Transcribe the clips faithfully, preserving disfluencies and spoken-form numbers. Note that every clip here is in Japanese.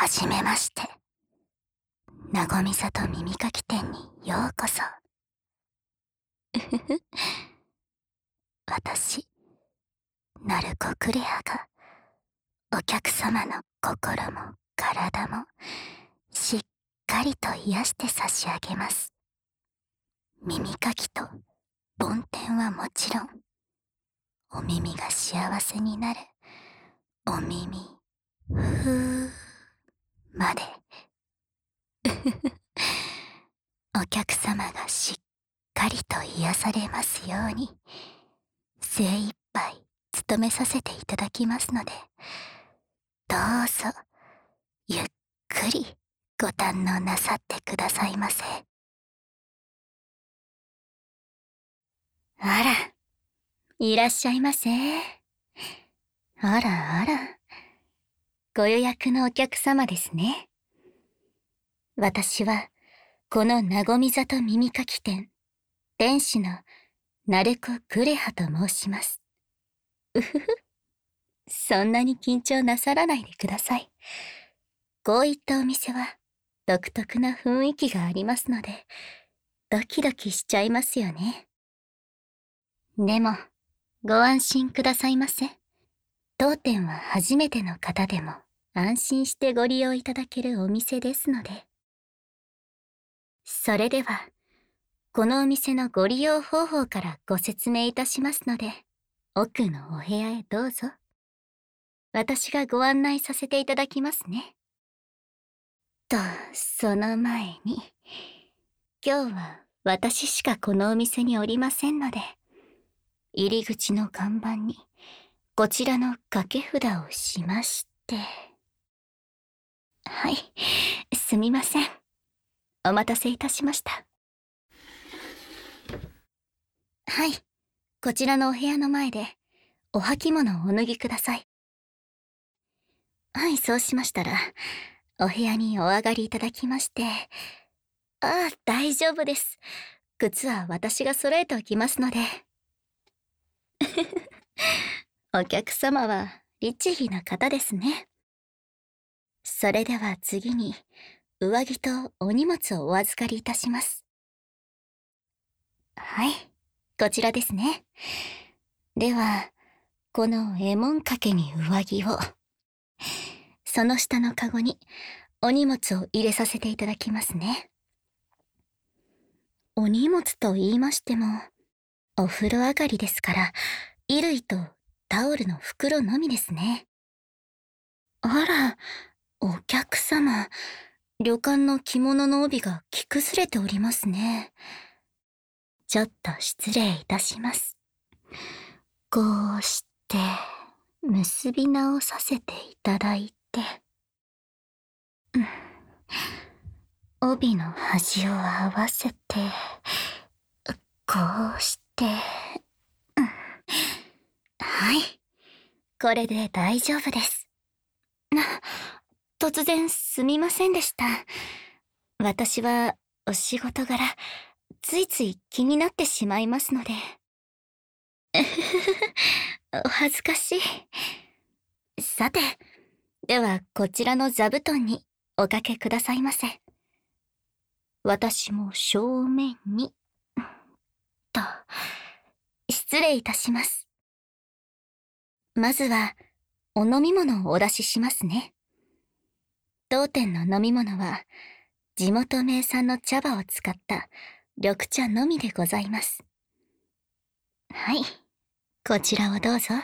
はじめまして。なごみ里耳かき店にようこそ。うふふ。私、ナルコクレアが、お客様の心も体も、しっかりと癒して差し上げます。耳かきと、梵天はもちろん、お耳が幸せになる、お耳、ふー、まで。お客様がしっかりと癒されますように、精一杯務めさせていただきますので、どうぞ、ゆっくりご堪能なさってくださいませ。あら、いらっしゃいませ。あらあら、ご予約のお客様ですね。私は、このなごみ里耳かき店、店主のナルコクレハと申します。うふふ。そんなに緊張なさらないでください。こういったお店は、独特な雰囲気がありますので、ドキドキしちゃいますよね。でも、ご安心くださいませ。当店は初めての方でも、安心してご利用いただけるお店ですので。それでは、このお店のご利用方法からご説明いたしますので、奥のお部屋へどうぞ。私がご案内させていただきますね。と、その前に、今日は私しかこのお店におりませんので、入り口の看板にこちらの掛け札をしまして。はい、すみません。お待たせいたしました。はい、こちらのお部屋の前でお履物をお脱ぎください。はい、そうしましたら、お部屋にお上がりいただきまして。ああ、大丈夫です。靴は私が揃えておきますので。お客様は律儀な方ですね。それでは次に、上着とお荷物をお預かりいたします。はい、こちらですね。では、この絵文掛けに上着を、その下のカゴにお荷物を入れさせていただきますね。お荷物と言いましても、お風呂上がりですから、衣類とタオルの袋のみですね。あら、お客様、旅館の着物の帯が着崩れておりますね。ちょっと失礼いたします。こうして、結び直させていただいて。うん、帯の端を合わせて、こうして、うん、はい、これで大丈夫です。突然すみませんでした。私はお仕事柄、ついつい気になってしまいますので。お恥ずかしい。さて、ではこちらの座布団におかけくださいませ。私も正面に、と、失礼いたします。まずは、お飲み物をお出ししますね。当店の飲み物は、地元名産の茶葉を使った緑茶のみでございます。はい、こちらをどうぞ。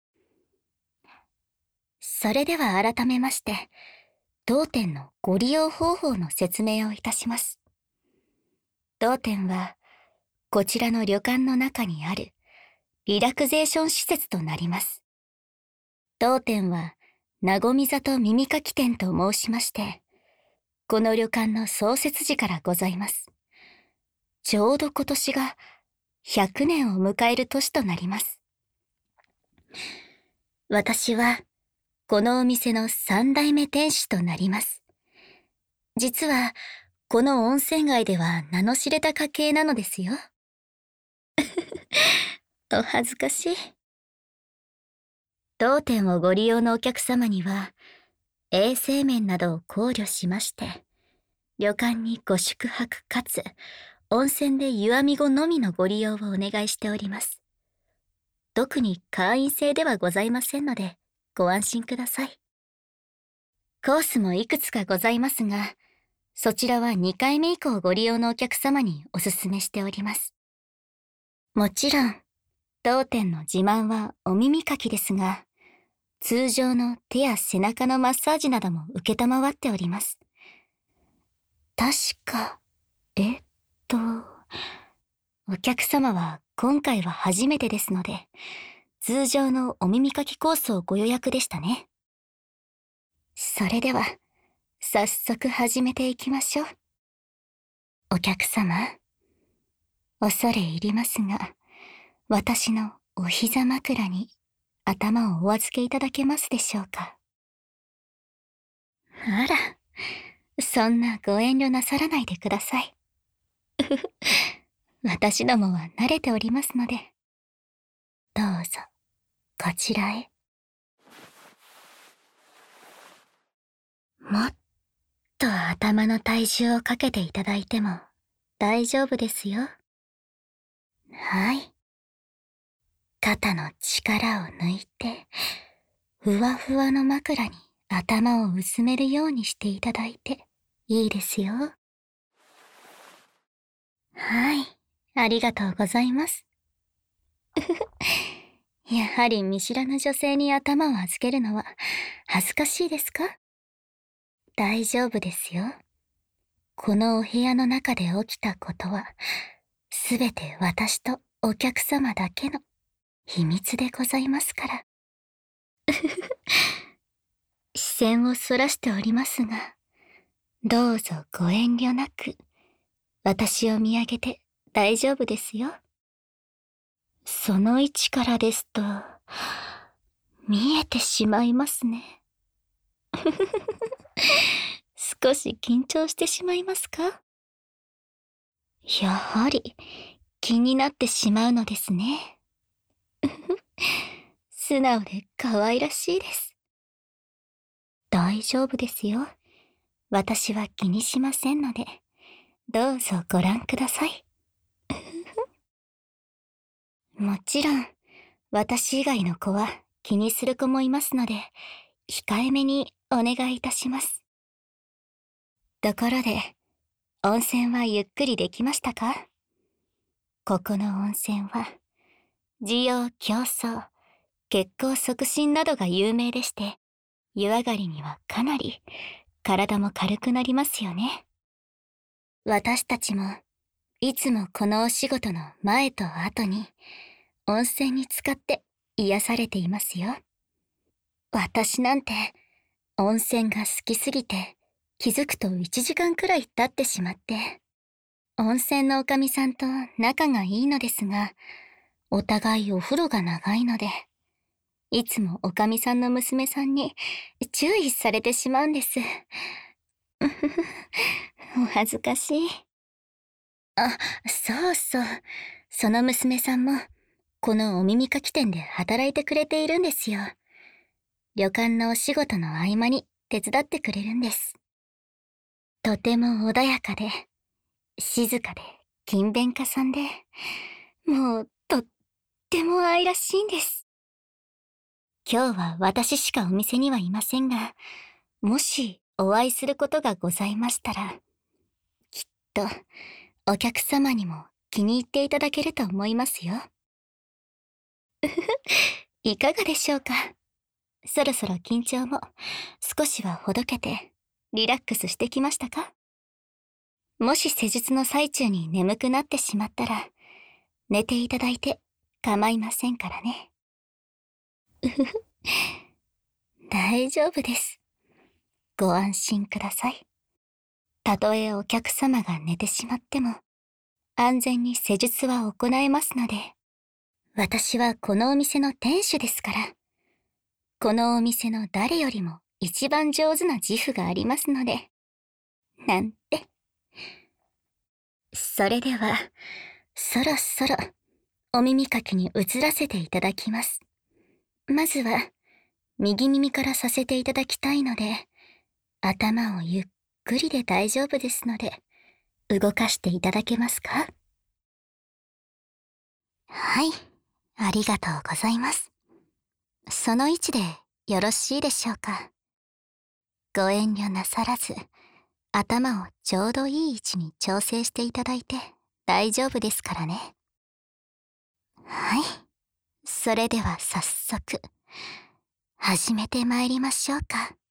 それでは改めまして、当店のご利用方法の説明をいたします。当店は、こちらの旅館の中にあるリラクゼーション施設となります。当店は、なごみ里耳かき店と申しまして、この旅館の創設時からございます。ちょうど今年がひゃくねんを迎える年となります。私は、このお店の三代目店主となります。実は、この温泉街では名の知れた家系なのですよ。お恥ずかしい。当店をご利用のお客様には、 衛生面などを考慮しまして、旅館にご宿泊かつ、温泉で湯あみ後のみのご利用をお願いしております。特に会員制ではございませんので、ご安心ください。コースもいくつかございますが、そちらはにかいめ以降ご利用のお客様にお勧めしております。もちろん、当店の自慢はお耳かきですが、通常の手や背中のマッサージなども承っております。確か、えっと、お客様は今回は初めてですので、通常のお耳かきコースをご予約でしたね。それでは、早速始めていきましょう。お客様、恐れ入りますが、私のお膝枕に頭をお預けいただけますでしょうか。あら、そんなご遠慮なさらないでください。私どもは慣れておりますので。どうぞ、こちらへ。もっと頭の体重をかけていただいても大丈夫ですよ。はい。肩の力を抜いて、ふわふわの枕に頭を薄めるようにしていただいていいですよ。はい、ありがとうございます。やはり見知らぬ女性に頭を預けるのは恥ずかしいですか？大丈夫ですよ。このお部屋の中で起きたことは、すべて私とお客様だけの秘密でございますから。視線をそらしておりますが、どうぞご遠慮なく、私を見上げて大丈夫ですよ。その位置からですと、見えてしまいますね。少し緊張してしまいますか？やはり気になってしまうのですね。素直で可愛らしいです。大丈夫ですよ。私は気にしませんので、どうぞご覧ください。もちろん、私以外の子は気にする子もいますので、控えめにお願いいたします。ところで、温泉はゆっくりできましたか？ここの温泉は、滋養強壮、血行促進などが有名でして、湯上がりにはかなり体も軽くなりますよね。私たちもいつもこのお仕事の前と後に温泉に浸かって癒されていますよ。私なんて温泉が好きすぎて気づくといちじかんくらい経ってしまって、温泉のおかみさんと仲がいいのですが、お互いお風呂が長いので、いつもおかみさんの娘さんに注意されてしまうんです。お恥ずかしい。あ、そうそう。その娘さんも、このお耳かき店で働いてくれているんですよ。旅館のお仕事の合間に手伝ってくれるんです。とても穏やかで、静かで、勤勉家さんで、もう、とっても愛らしいんです。今日は私しかお店にはいませんが、もしお会いすることがございましたら、きっとお客様にも気に入っていただけると思いますよ。いかがでしょうか？そろそろ緊張も少しはほどけてリラックスしてきましたか？もし施術の最中に眠くなってしまったら、寝ていただいて構いませんからね。大丈夫です。ご安心ください。たとえお客様が寝てしまっても、安全に施術は行えますので、私はこのお店の店主ですから、このお店の誰よりも一番上手な自負がありますので、なんて。それでは、そろそろお耳かきに移らせていただきます。まずは、右耳からさせていただきたいので、 頭をゆっくりで大丈夫ですので、動かしていただけますか？はい、ありがとうございます。その位置でよろしいでしょうか？ご遠慮なさらず、頭をちょうどいい位置に調整していただいて大丈夫ですからね。はい。それでは早速、始めてまいりましょうか。